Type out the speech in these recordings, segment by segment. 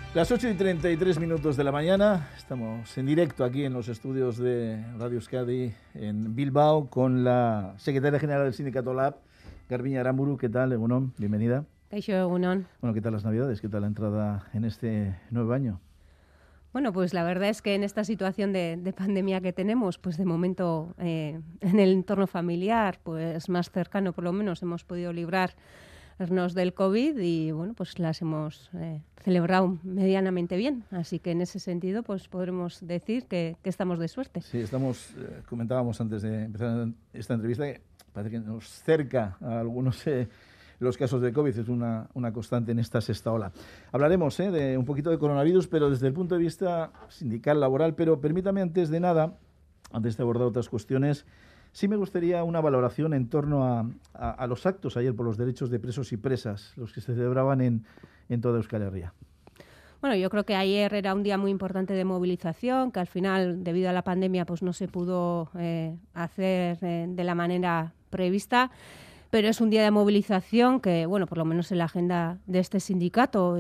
Las 8:33 de la mañana, estamos en directo aquí en los estudios de Radio Euskadi en Bilbao con la secretaria general del Sindicato Lab, Garbiñe Aranburu. ¿Qué tal, Egunon? Bienvenida. Kaixo, Egunon. Bueno, ¿qué tal las Navidades? ¿Qué tal la entrada en este nuevo año? Bueno, pues la verdad es que en esta situación de pandemia que tenemos, pues de momento en el entorno familiar, pues más cercano por lo menos, hemos podido librarnos del COVID y bueno, pues las hemos celebrado medianamente bien. Así que en ese sentido, pues podremos decir que estamos de suerte. Sí, comentábamos antes de empezar esta entrevista que parece que nos cerca a algunos los casos de COVID, es una constante en esta sexta ola. Hablaremos de un poquito de coronavirus, pero desde el punto de vista sindical, laboral, pero permítame antes de abordar otras cuestiones, sí me gustaría una valoración en torno a los actos ayer por los derechos de presos y presas, los que se celebraban en toda Euskal Herria. Bueno, yo creo que ayer era un día muy importante de movilización, que al final, debido a la pandemia, pues no se pudo hacer de la manera prevista. Pero es un día de movilización que, bueno, por lo menos en la agenda de este sindicato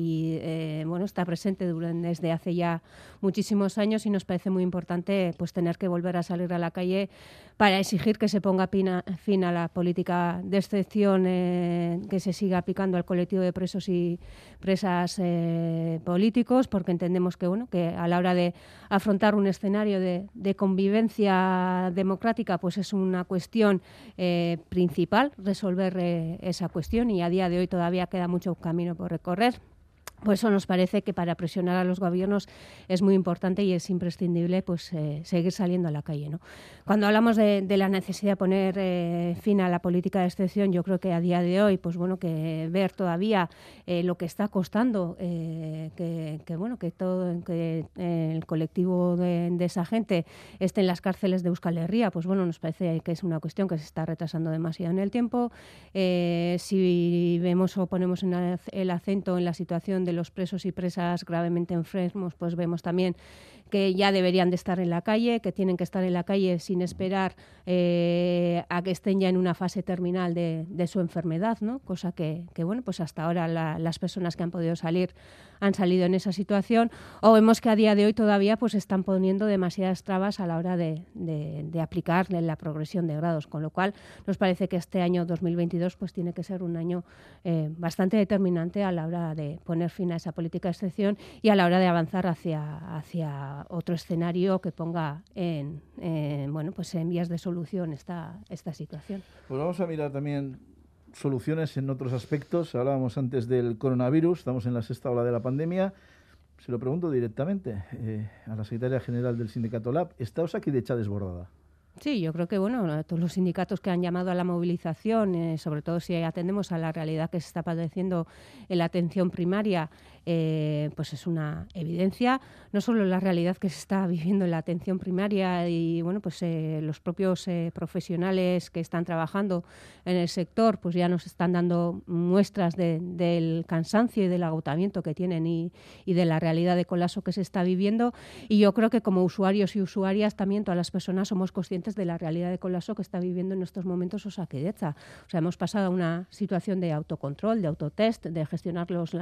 bueno, está presente desde hace ya muchísimos años y nos parece muy importante pues tener que volver a salir a la calle para exigir que se ponga fin a la política de excepción que se siga aplicando al colectivo de presos y presas políticos, porque entendemos que, bueno, que a la hora de afrontar un escenario de convivencia democrática pues es una cuestión principal resolver esa cuestión y a día de hoy todavía queda mucho camino por recorrer. Por eso nos parece que para presionar a los gobiernos es muy importante y es imprescindible pues seguir saliendo a la calle, ¿no? Cuando hablamos de la necesidad de poner fin a la política de excepción, yo creo que a día de hoy, pues bueno, que ver todavía lo que está costando que el colectivo de esa gente esté en las cárceles de Euskal Herria, pues bueno, nos parece que es una cuestión que se está retrasando demasiado en el tiempo. Si vemos o ponemos el acento en la situación de los presos y presas gravemente enfermos, pues vemos también que ya deberían de estar en la calle, que tienen que estar en la calle sin esperar a que estén ya en una fase terminal de su enfermedad, ¿no? Cosa que bueno, pues hasta ahora las personas que han podido salir han salido en esa situación, o vemos que a día de hoy todavía pues están poniendo demasiadas trabas a la hora de aplicar la progresión de grados, con lo cual nos parece que este año 2022 pues tiene que ser un año bastante determinante a la hora de poner fin a esa política de excepción y a la hora de avanzar hacia otro escenario que ponga en vías de solución esta situación. Pues vamos a mirar también soluciones en otros aspectos. Hablábamos antes del coronavirus, estamos en la sexta ola de la pandemia. Se lo pregunto directamente a la secretaria general del Sindicato Lab. ¿Está Osakidetza desbordada? Sí, yo creo que bueno, todos los sindicatos que han llamado a la movilización, sobre todo si atendemos a la realidad que se está padeciendo en la atención primaria, pues es una evidencia, no solo la realidad que se está viviendo en la atención primaria y bueno, pues los propios profesionales que están trabajando en el sector, pues ya nos están dando muestras del cansancio y del agotamiento que tienen y de la realidad de colapso que se está viviendo. Y yo creo que como usuarios y usuarias también todas las personas somos conscientes de la realidad de colapso que está viviendo en estos momentos Osakidetza. O sea, hemos pasado a una situación de autocontrol, de autotest, de gestionarnos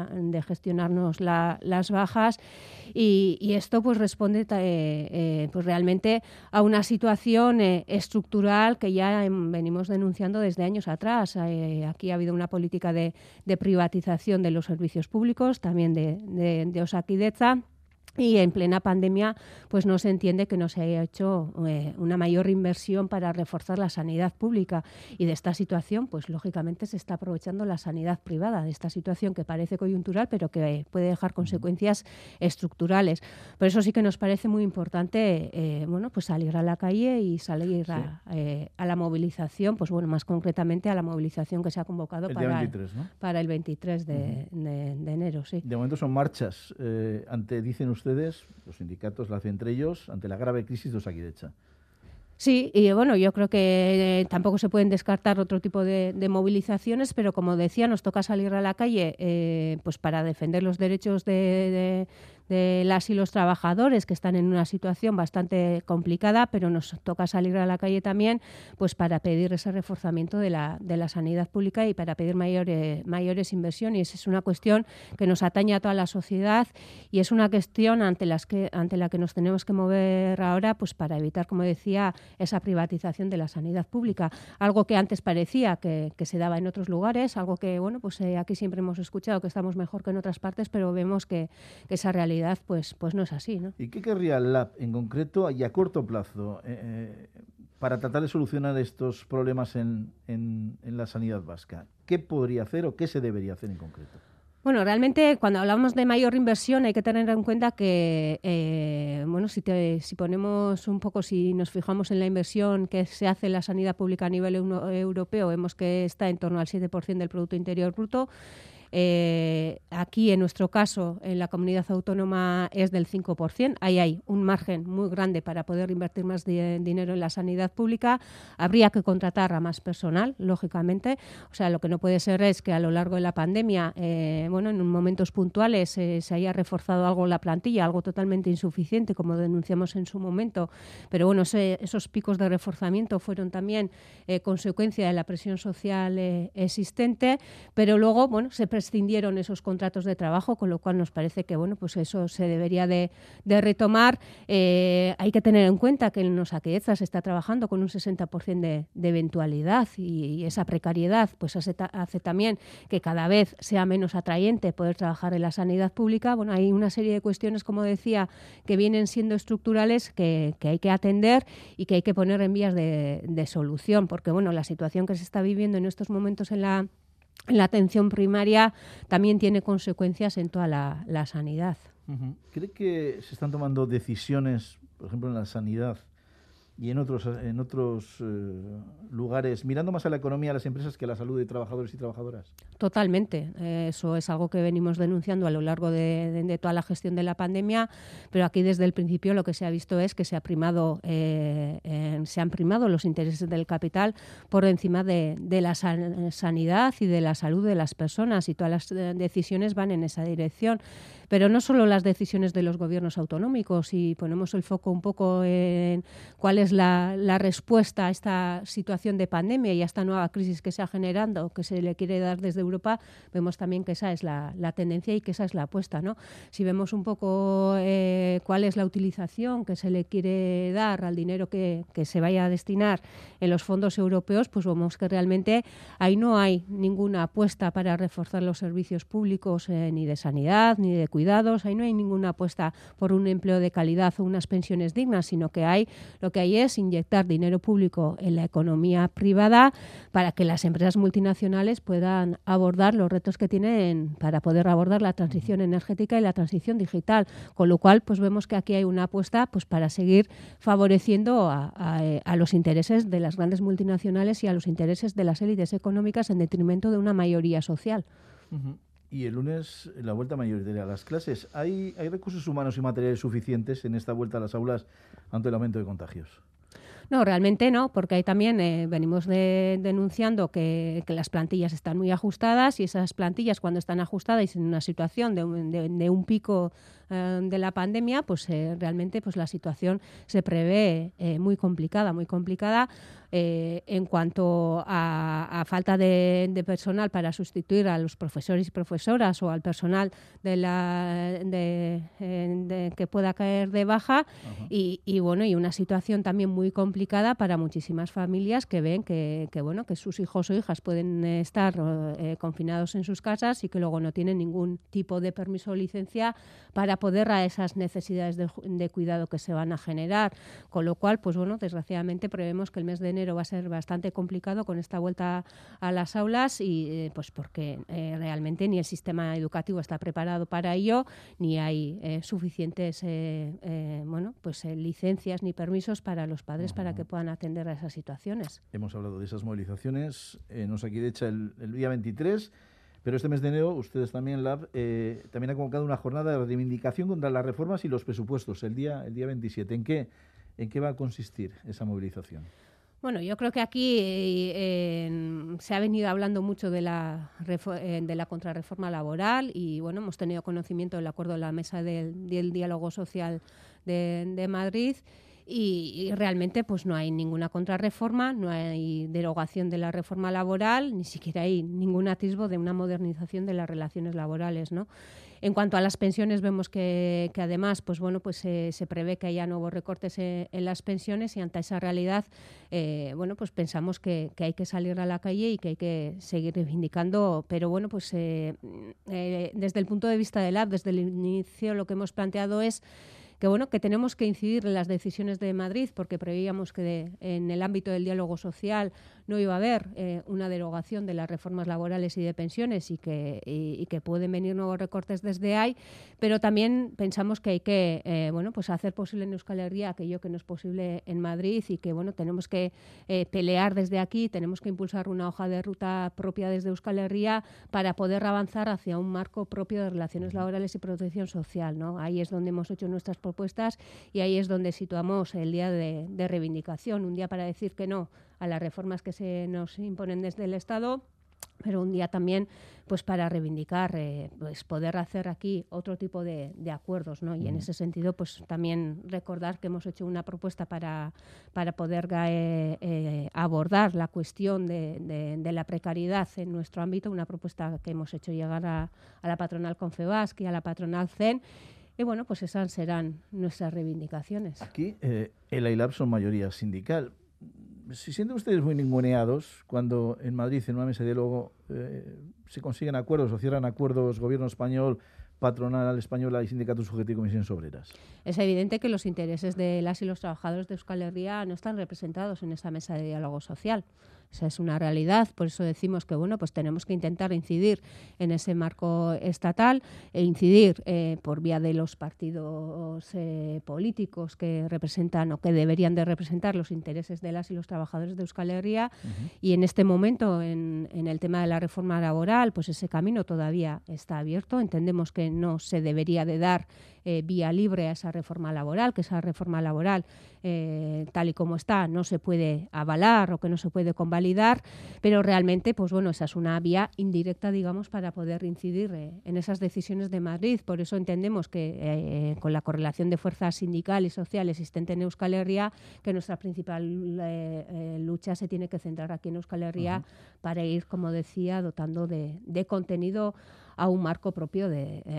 las bajas y esto pues responde pues realmente a una situación estructural que ya venimos denunciando desde años atrás. Aquí ha habido una política de privatización de los servicios públicos, también de Osakidetza. Y en plena pandemia pues no se entiende que no se haya hecho una mayor inversión para reforzar la sanidad pública. Y de esta situación, pues lógicamente se está aprovechando la sanidad privada, de esta situación que parece coyuntural, pero que puede dejar consecuencias estructurales. Por eso sí que nos parece muy importante pues salir a la calle y salir a la movilización, pues bueno, más concretamente a la movilización que se ha convocado para el 23 de enero. Sí. De momento son marchas dicen ustedes, los sindicatos, la hacen entre ellos, ante la grave crisis de Osakidetza. Sí, y bueno, yo creo que tampoco se pueden descartar otro tipo de movilizaciones, pero como decía, nos toca salir a la calle pues para defender los derechos de de las y los trabajadores que están en una situación bastante complicada, pero nos toca salir a la calle también pues para pedir ese reforzamiento de la sanidad pública y para pedir mayores inversiones. Es una cuestión que nos atañe a toda la sociedad y es una cuestión ante la que nos tenemos que mover ahora pues para evitar, como decía, esa privatización de la sanidad pública. Algo que antes parecía que se daba en otros lugares, algo que bueno pues aquí siempre hemos escuchado que estamos mejor que en otras partes, pero vemos que esa realidad pues no es así, ¿no? ¿Y qué querría el LAB en concreto y a corto plazo para tratar de solucionar estos problemas en la sanidad vasca? ¿Qué podría hacer o qué se debería hacer en concreto? Bueno, realmente cuando hablamos de mayor inversión hay que tener en cuenta que, si ponemos un poco, si nos fijamos en la inversión que se hace en la sanidad pública a nivel europeo, vemos que está en torno al 7% del Producto Interior Bruto. Aquí, en nuestro caso, en la comunidad autónoma es del 5%. Ahí hay un margen muy grande para poder invertir más dinero en la sanidad pública. Habría que contratar a más personal, lógicamente. O sea, lo que no puede ser es que a lo largo de la pandemia, en momentos puntuales se haya reforzado algo la plantilla, algo totalmente insuficiente, como denunciamos en su momento. Pero bueno, esos picos de reforzamiento fueron también consecuencia de la presión social existente, pero luego, se prescindieron esos contratos de trabajo, con lo cual nos parece que pues eso se debería de retomar. Hay que tener en cuenta que en Osakidetza se está trabajando con un 60% de eventualidad y esa precariedad pues hace también que cada vez sea menos atrayente poder trabajar en la sanidad pública. Bueno, hay una serie de cuestiones, como decía, que vienen siendo estructurales que hay que atender y que hay que poner en vías de solución, porque la situación que se está viviendo en estos momentos en la atención primaria también tiene consecuencias en toda la sanidad. Uh-huh. ¿Cree que se están tomando decisiones, por ejemplo, en la sanidad y en otros lugares, mirando más a la economía de las empresas que a la salud de trabajadores y trabajadoras? Totalmente. Eso es algo que venimos denunciando a lo largo de toda la gestión de la pandemia, pero aquí desde el principio lo que se ha visto es que se han primado los intereses del capital por encima de la sanidad y de la salud de las personas, y todas las decisiones van en esa dirección. Pero no solo las decisiones de los gobiernos autonómicos, y ponemos el foco un poco en cuál es la respuesta a esta situación de pandemia y a esta nueva crisis que se ha generado, que se le quiere dar desde Europa, vemos también que esa es la tendencia y que esa es la apuesta, ¿no? Si vemos un poco cuál es la utilización que se le quiere dar al dinero que se vaya a destinar en los fondos europeos, pues vemos que realmente ahí no hay ninguna apuesta para reforzar los servicios públicos ni de sanidad ni de cuidados. Ahí no hay ninguna apuesta por un empleo de calidad o unas pensiones dignas, sino que lo que hay es inyectar dinero público en la economía privada para que las empresas multinacionales puedan abordar los retos que tienen para poder abordar la transición energética y la transición digital. Con lo cual, pues vemos que aquí hay una apuesta pues para seguir favoreciendo a los intereses de las grandes multinacionales y a los intereses de las élites económicas en detrimento de una mayoría social. Uh-huh. Y el lunes, la vuelta mayoritaria a las clases. ¿Hay recursos humanos y materiales suficientes en esta vuelta a las aulas ante el aumento de contagios? No, realmente no, porque ahí también venimos denunciando que las plantillas están muy ajustadas, y esas plantillas, cuando están ajustadas y en una situación de un pico de la pandemia, pues realmente pues la situación se prevé muy complicada en cuanto a falta de personal para sustituir a los profesores y profesoras o al personal que pueda caer de baja. Uh-huh. y una situación también muy complicada para muchísimas familias que ven que sus hijos o hijas pueden estar confinados en sus casas y que luego no tienen ningún tipo de permiso o licencia para poder a esas necesidades de cuidado que se van a generar. Con lo cual, pues desgraciadamente prevemos que el mes de enero va a ser bastante complicado con esta vuelta a las aulas, y pues porque realmente ni el sistema educativo está preparado para ello, ni hay suficientes licencias ni permisos para los padres para que puedan atender a esas situaciones. Hemos hablado de esas movilizaciones en Osakidetza el día 23, pero este mes de enero ustedes también, LAB, también ha convocado una jornada de reivindicación contra las reformas y los presupuestos el día 27. ¿En qué va a consistir esa movilización? Bueno, yo creo que aquí se ha venido hablando mucho de la contrarreforma laboral y bueno, hemos tenido conocimiento del acuerdo de la mesa del diálogo social de Madrid y realmente pues no hay ninguna contrarreforma, no hay derogación de la reforma laboral, ni siquiera hay ningún atisbo de una modernización de las relaciones laborales, ¿no? En cuanto a las pensiones, vemos que además pues bueno, pues se prevé que haya nuevos recortes en las pensiones y ante esa realidad bueno, pues pensamos que hay que salir a la calle y que hay que seguir reivindicando, pero bueno, pues desde el punto de vista del AB, desde el inicio lo que hemos planteado es que bueno, que tenemos que incidir en las decisiones de Madrid porque preveíamos que en el ámbito del diálogo social no iba a haber una derogación de las reformas laborales y de pensiones y que pueden venir nuevos recortes desde ahí, pero también pensamos que hay que bueno, pues hacer posible en Euskal Herria aquello que no es posible en Madrid y que bueno, tenemos que pelear desde aquí, tenemos que impulsar una hoja de ruta propia desde Euskal Herria para poder avanzar hacia un marco propio de relaciones laborales y protección social, ¿no? Ahí es donde hemos hecho nuestras propuestas y ahí es donde situamos el día de reivindicación, un día para decir que no a las reformas que se nos imponen desde el Estado, pero un día también pues para reivindicar pues poder hacer aquí otro tipo de acuerdos, ¿no? Y en ese sentido pues también recordar que hemos hecho una propuesta para poder abordar la cuestión de la precariedad en nuestro ámbito, una propuesta que hemos hecho llegar a la patronal Confebask y a la patronal CEN. Y bueno, pues esas serán nuestras reivindicaciones. Aquí el AILAB son mayoría sindical. ¿Se sienten ustedes muy ninguneados cuando en Madrid, en una mesa de diálogo, se consiguen acuerdos o cierran acuerdos gobierno español, patronal española y sindicatos sujetos y comisiones obreras? Es evidente que los intereses de las y los trabajadores de Euskal Herria no están representados en esa mesa de diálogo social. Esa es una realidad, por eso decimos que bueno, pues tenemos que intentar incidir en ese marco estatal e incidir por vía de los partidos políticos que representan o que deberían de representar los intereses de las y los trabajadores de Euskal Herria y en este momento en el tema de la reforma laboral, pues ese camino todavía está abierto. Entendemos que no se debería de dar vía libre a esa reforma laboral, que esa reforma laboral tal y como está no se puede avalar o que no se puede convalidar, pero realmente pues bueno, esa es una vía indirecta, digamos, para poder incidir en esas decisiones de Madrid. Por eso entendemos que con la correlación de fuerza sindical y social existente en Euskal Herria, que nuestra principal lucha se tiene que centrar aquí en Euskal Herria para ir, como decía, dotando de contenido a un marco propio.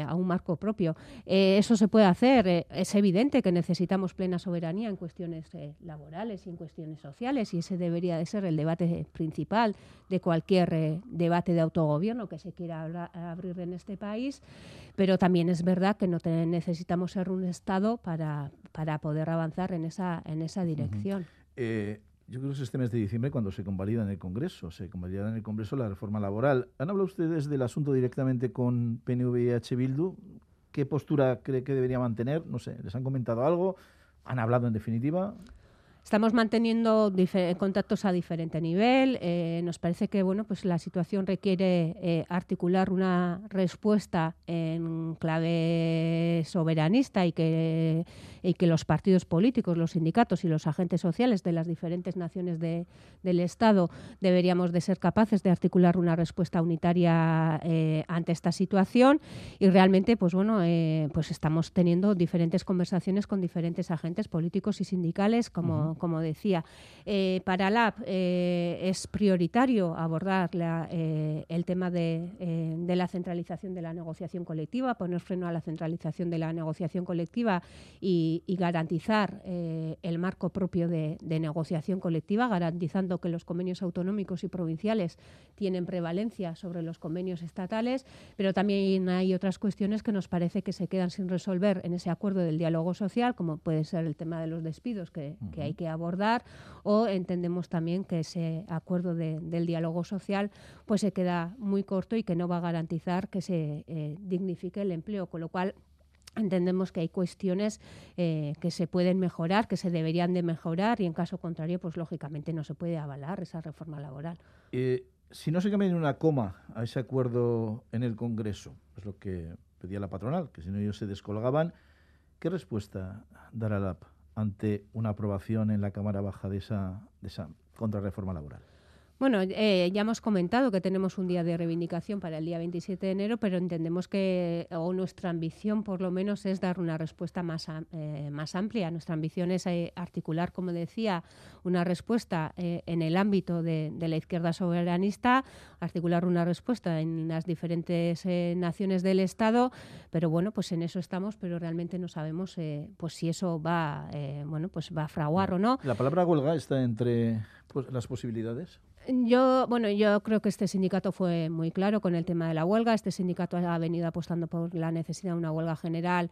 Eso se puede hacer. Es evidente que necesitamos plena soberanía en cuestiones laborales y en cuestiones sociales y ese debería de ser el debate principal de cualquier debate de autogobierno que se quiera abrir en este país, pero también es verdad que no necesitamos ser un Estado para poder avanzar en esa dirección. Yo creo que es este mes de diciembre cuando se convalida en el Congreso. Se convalida en el Congreso la reforma laboral. ¿Han hablado ustedes del asunto directamente con PNV y H. Bildu? ¿Qué postura cree que debería mantener? No sé, ¿les han comentado algo? ¿Han hablado en definitiva? Estamos manteniendo contactos a diferente nivel. Nos parece que bueno, pues la situación requiere articular una respuesta en clave soberanista y que los partidos políticos, los sindicatos y los agentes sociales de las diferentes naciones del Estado deberíamos de ser capaces de articular una respuesta unitaria ante esta situación y realmente pues bueno, pues estamos teniendo diferentes conversaciones con diferentes agentes políticos y sindicales como decía. Para LAB es prioritario abordar el tema de la centralización de la negociación colectiva, poner freno a la centralización de la negociación colectiva y garantizar el marco propio de negociación colectiva, garantizando que los convenios autonómicos y provinciales tienen prevalencia sobre los convenios estatales, pero también hay otras cuestiones que nos parece que se quedan sin resolver en ese acuerdo del diálogo social, como puede ser el tema de los despidos que hay que abordar, o entendemos también que ese acuerdo del diálogo social pues se queda muy corto y que no va a garantizar que se dignifique el empleo, con lo cual entendemos que hay cuestiones que se pueden mejorar, que se deberían de mejorar y en caso contrario, pues lógicamente no se puede avalar esa reforma laboral. Si no se cambia ni una coma a ese acuerdo en el Congreso, es lo que pedía la patronal, que si no ellos se descolgaban, ¿qué respuesta dará la AP ante una aprobación en la Cámara Baja de esa contrarreforma laboral. Bueno, ya hemos comentado que tenemos un día de reivindicación para el día 27 de enero, pero entendemos que, o nuestra ambición por lo menos, es dar una respuesta más amplia. Nuestra ambición es articular, como decía, una respuesta en el ámbito de la izquierda soberanista, articular una respuesta en las diferentes naciones del Estado, pero bueno, pues en eso estamos, pero realmente no sabemos pues si eso va, pues va a fraguar o no. ¿La palabra huelga está entre las posibilidades? Yo creo que este sindicato fue muy claro con el tema de la huelga. Este sindicato ha venido apostando por la necesidad de una huelga general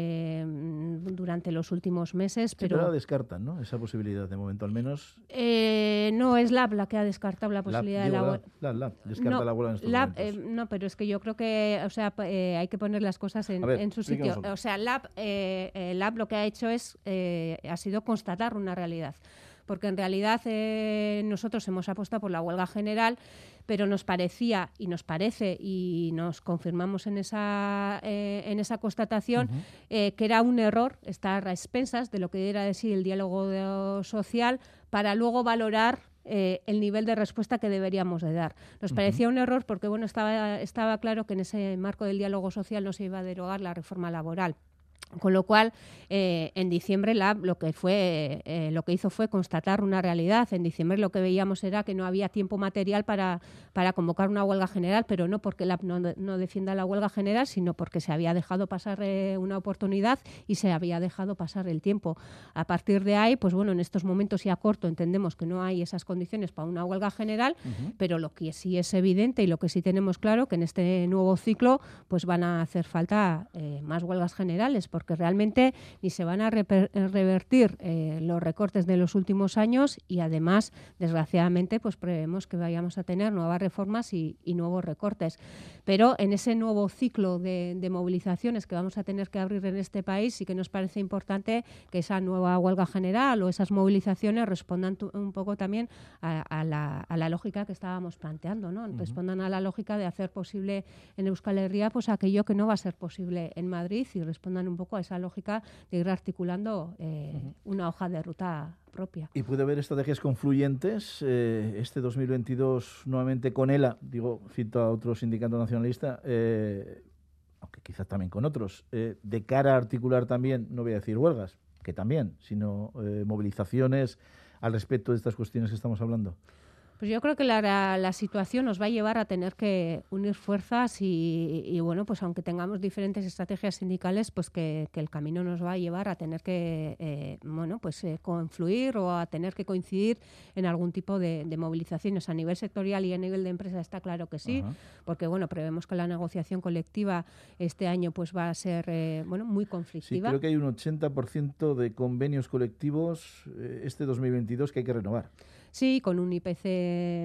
durante los últimos meses. Sí, pero descartan, ¿no?, esa posibilidad de momento, al menos. No, es LAB la que ha descartado la posibilidad de la huelga. LAB descarta la huelga en estos momentos. No, pero es que yo creo que, hay que poner las cosas en su sitio. O sea, LAB lo que ha hecho ha sido constatar una realidad. Porque en realidad nosotros hemos apostado por la huelga general, pero nos parecía y nos parece, y nos confirmamos en esa constatación, que era un error estar a expensas de lo que era decir el diálogo social para luego valorar el nivel de respuesta que deberíamos de dar. Nos parecía un error porque estaba claro que en ese marco del diálogo social no se iba a derogar la reforma laboral. Con lo cual, en diciembre lo que hizo fue constatar una realidad. En diciembre lo que veíamos era que no había tiempo material para convocar una huelga general, pero no porque LAB no defienda la huelga general, sino porque se había dejado pasar una oportunidad y se había dejado pasar el tiempo. A partir de ahí, pues bueno, en estos momentos y a corto entendemos que no hay esas condiciones para una huelga general, pero lo que sí es evidente y lo que sí tenemos claro que en este nuevo ciclo pues van a hacer falta más huelgas generales, porque realmente ni se van a revertir los recortes de los últimos años y además, desgraciadamente, pues prevemos que vayamos a tener nuevas reformas y nuevos recortes. Pero en ese nuevo ciclo de movilizaciones que vamos a tener que abrir en este país, sí que nos parece importante que esa nueva huelga general o esas movilizaciones respondan un poco también a la lógica que estábamos planteando, ¿no? Respondan a la lógica de hacer posible en Euskal Herria pues aquello que no va a ser posible en Madrid, y respondan un poco a esa lógica de ir articulando una hoja de ruta propia. ¿Y puede haber estrategias confluyentes este 2022 nuevamente con ELA? Cito a otro sindicato nacionalista, aunque quizás también con otros, de cara a articular también, no voy a decir huelgas, que también, sino movilizaciones al respecto de estas cuestiones que estamos hablando. Pues yo creo que la situación nos va a llevar a tener que unir fuerzas y bueno, pues aunque tengamos diferentes estrategias sindicales, pues que el camino nos va a llevar a tener que confluir o a tener que coincidir en algún tipo de movilizaciones a nivel sectorial y a nivel de empresa. Está claro que sí, porque bueno, prevemos que la negociación colectiva este año pues va a ser muy conflictiva. Sí, creo que hay un 80% de convenios colectivos este 2022 que hay que renovar. Sí, con un IPC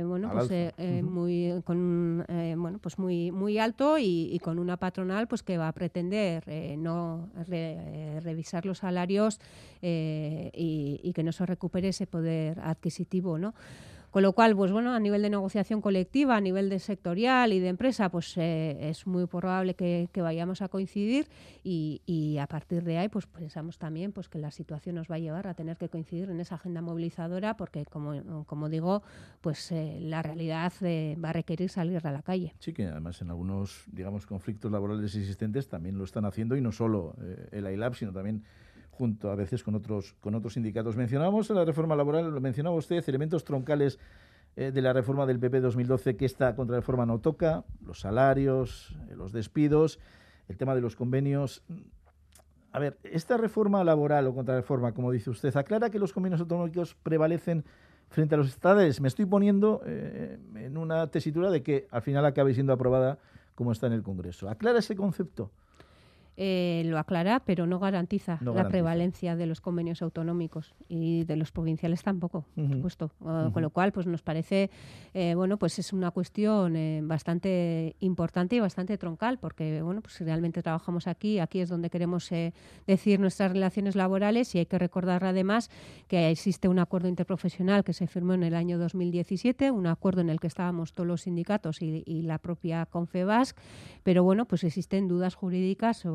muy alto y con una patronal pues que va a pretender revisar los salarios y que no se recupere ese poder adquisitivo, ¿no? Con lo cual, pues bueno, a nivel de negociación colectiva, a nivel de sectorial y de empresa, pues es muy probable que vayamos a coincidir y a partir de ahí, pues pensamos también pues que la situación nos va a llevar a tener que coincidir en esa agenda movilizadora, porque como digo, pues la realidad va a requerir salir a la calle. Sí, que además en algunos, conflictos laborales existentes también lo están haciendo, y no solo el AILAB, sino también junto a veces con otros sindicatos. Mencionábamos en la reforma laboral, lo mencionaba usted, elementos troncales de la reforma del PP 2012 que esta contrarreforma no toca: los salarios, los despidos, el tema de los convenios. A ver, esta reforma laboral o contrarreforma, como dice usted, aclara que los convenios autonómicos prevalecen frente a los estatales. Me estoy poniendo en una tesitura de que al final acabe siendo aprobada como está en el Congreso. ¿Aclara ese concepto? Lo aclara, pero no garantiza la prevalencia de los convenios autonómicos y de los provinciales tampoco, por supuesto. Con lo cual, pues nos parece, pues es una cuestión bastante importante y bastante troncal, porque pues realmente trabajamos aquí es donde queremos decir nuestras relaciones laborales, y hay que recordar además que existe un acuerdo interprofesional que se firmó en el año 2017, un acuerdo en el que estábamos todos los sindicatos y la propia Confebask, pero pues existen dudas jurídicas sobre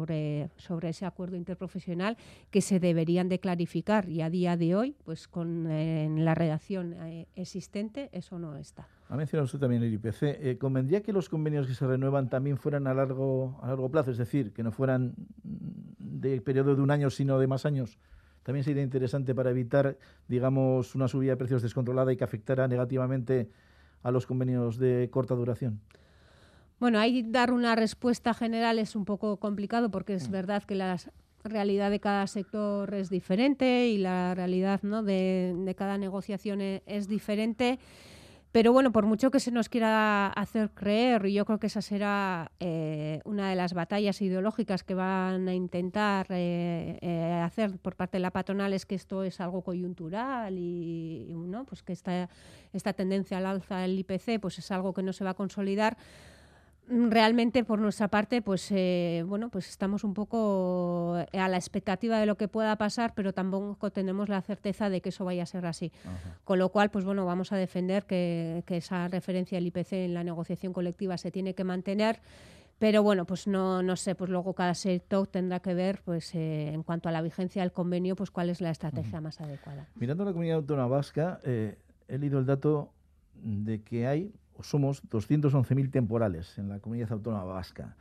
sobre ese acuerdo interprofesional que se deberían de clarificar, y a día de hoy, pues en la redacción existente, eso no está. Ha mencionado usted también el IPC. ¿Convendría que los convenios que se renuevan también fueran a largo plazo? Es decir, que no fueran de periodo de un año, sino de más años. También sería interesante para evitar, digamos, una subida de precios descontrolada y que afectara negativamente a los convenios de corta duración. Bueno, ahí dar una respuesta general es un poco complicado porque es verdad que la realidad de cada sector es diferente y la realidad, ¿no?, de cada negociación es diferente. Pero bueno, por mucho que se nos quiera hacer creer, y yo creo que esa será una de las batallas ideológicas que van a intentar hacer por parte de la patronal, es que esto es algo coyuntural y ¿no?, pues que esta tendencia al alza del IPC pues es algo que no se va a consolidar. Realmente, por nuestra parte, pues estamos un poco a la expectativa de lo que pueda pasar, pero tampoco tenemos la certeza de que eso vaya a ser así. Ajá. Con lo cual, pues bueno, vamos a defender que esa referencia al IPC en la negociación colectiva se tiene que mantener. Pero bueno, pues no sé, pues luego cada sector tendrá que ver, pues en cuanto a la vigencia del convenio, pues cuál es la estrategia más adecuada. Mirando la comunidad autónoma vasca, he leído el dato de que somos 211.000 temporales en la comunidad autónoma vasca.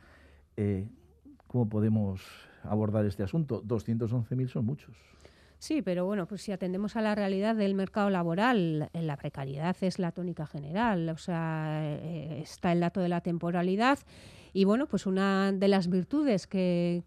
¿Cómo podemos abordar este asunto? 211.000 son muchos. Sí, pero bueno, pues si atendemos a la realidad del mercado laboral, la precariedad es la tónica general. O sea, está el dato de la temporalidad. Y bueno, pues una de las virtudes que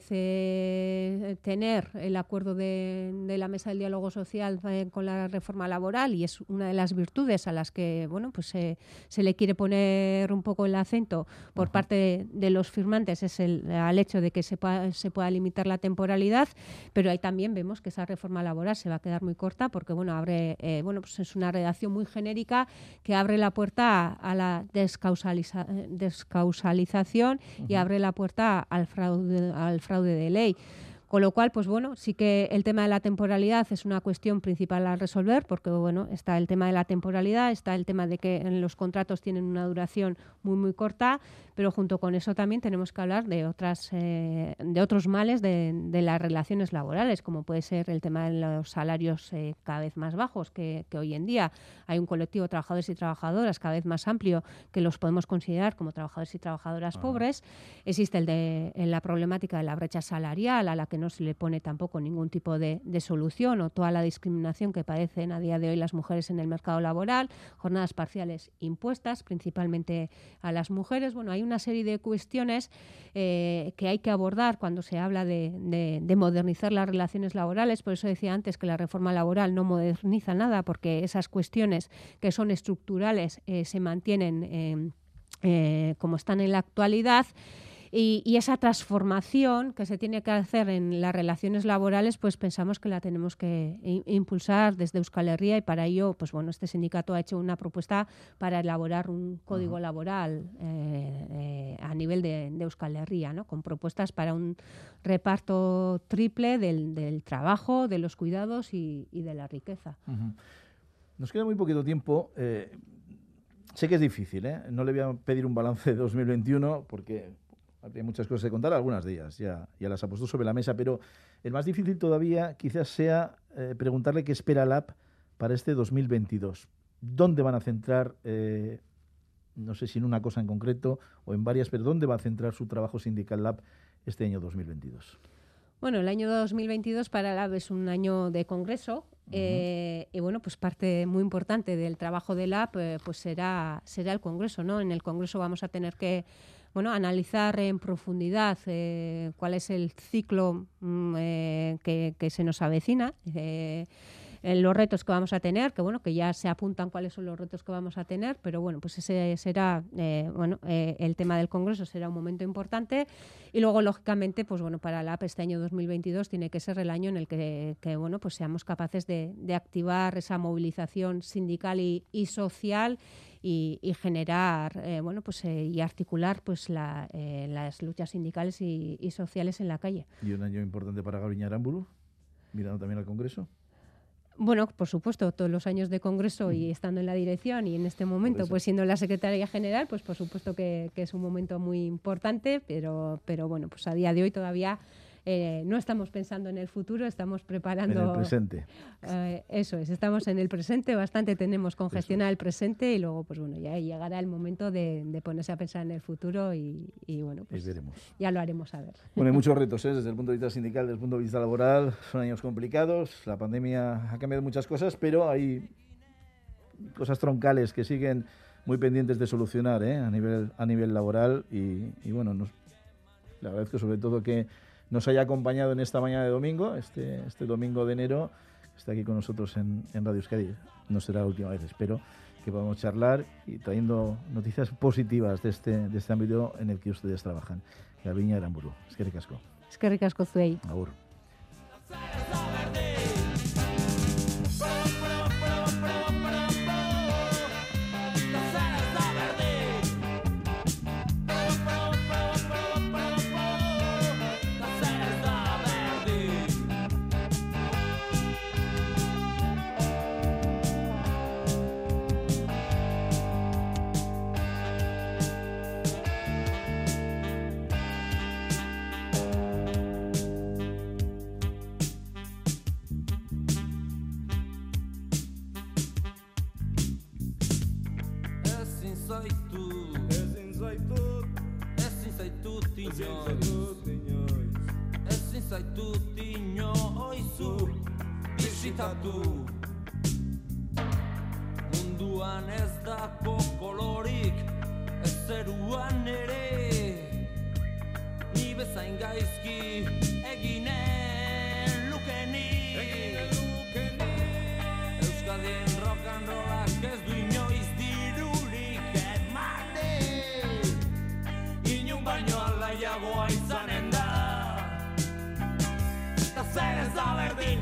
parece tener el acuerdo de la Mesa del Diálogo Social con la reforma laboral, y es una de las virtudes a las que bueno, pues se le quiere poner un poco el acento por parte de los firmantes, es al hecho de que se pueda limitar la temporalidad, pero ahí también vemos que esa reforma laboral se va a quedar muy corta porque bueno, pues es una redacción muy genérica que abre la puerta a la descausalización y abre la puerta al fraude de ley. Con lo cual, pues bueno, sí que el tema de la temporalidad es una cuestión principal a resolver, porque bueno, está el tema de la temporalidad, está el tema de que en los contratos tienen una duración muy, muy corta, pero junto con eso también tenemos que hablar de otros males de las relaciones laborales, como puede ser el tema de los salarios cada vez más bajos, que hoy en día hay un colectivo de trabajadores y trabajadoras cada vez más amplio que los podemos considerar como trabajadores y trabajadoras pobres. Existe la problemática de la brecha salarial, a la que no se le pone tampoco ningún tipo de solución, o toda la discriminación que padecen a día de hoy las mujeres en el mercado laboral, jornadas parciales impuestas principalmente a las mujeres. Bueno, hay una serie de cuestiones que hay que abordar cuando se habla de modernizar las relaciones laborales. Por eso decía antes que la reforma laboral no moderniza nada, porque esas cuestiones que son estructurales se mantienen como están en la actualidad. Y esa transformación que se tiene que hacer en las relaciones laborales, pues pensamos que la tenemos que impulsar desde Euskal Herria, y para ello, pues bueno, este sindicato ha hecho una propuesta para elaborar un código laboral a nivel de Euskal Herria, ¿no?, con propuestas para un reparto triple del trabajo, de los cuidados y de la riqueza. Nos queda muy poquito tiempo. Sé que es difícil, no le voy a pedir un balance de 2021 porque habría muchas cosas que contar, algunas de ellas ya las ha puesto sobre la mesa, pero el más difícil todavía quizás sea preguntarle qué espera LAB para este 2022. ¿Dónde van a centrar, no sé si en una cosa en concreto o en varias, pero dónde va a centrar su trabajo sindical LAB este año 2022? Bueno, el año 2022 para LAB es un año de congreso. Y bueno, pues parte muy importante del trabajo de LAB pues será el congreso, ¿no? En el congreso vamos a tener que analizar en profundidad cuál es el ciclo que se nos avecina, los retos que vamos a tener, que ya se apuntan cuáles son los retos que vamos a tener, pero bueno, pues ese será el tema del congreso, será un momento importante. Y luego, lógicamente, pues bueno, para la AP este año 2022 tiene que ser el año en el que pues seamos capaces de activar esa movilización sindical y social y generar y articular pues las luchas sindicales y sociales en la calle. ¿Y un año importante para Garbiñe Aramburu, mirando también al Congreso? Bueno, por supuesto, todos los años de congreso y estando en la dirección y en este momento, pues siendo la secretaria general, pues por supuesto que es un momento muy importante, pero bueno, pues a día de hoy todavía no estamos pensando en el futuro, estamos preparando... En el presente. Eso es, estamos en el presente, bastante tenemos congestionado el presente y luego, pues bueno, ya llegará el momento de ponerse a pensar en el futuro y bueno, pues veremos. Ya lo haremos saber. Bueno, hay muchos retos, desde el punto de vista sindical, desde el punto de vista laboral, son años complicados, la pandemia ha cambiado muchas cosas, pero hay cosas troncales que siguen muy pendientes de solucionar a nivel laboral y bueno, le agradezco sobre todo que nos haya acompañado en esta mañana de domingo, este domingo de enero, está aquí con nosotros en Radio Euskadi. No será la última vez, espero que podamos charlar y trayendo noticias positivas de este ámbito en el que ustedes trabajan. Garbiñe Aranburu. Eskerrik asko. Eskerrik asko zuei. Agur. Ezin zaitut inoizu bisitatu. Munduan ez dako kolorik, ez zeruan ere. Ni bezain gaizki eginen lukenik. Euskadien rock and rollak ez du inoiz dirurik emanen. Inun baino alaiagoa izanen da. Zer ez da berdin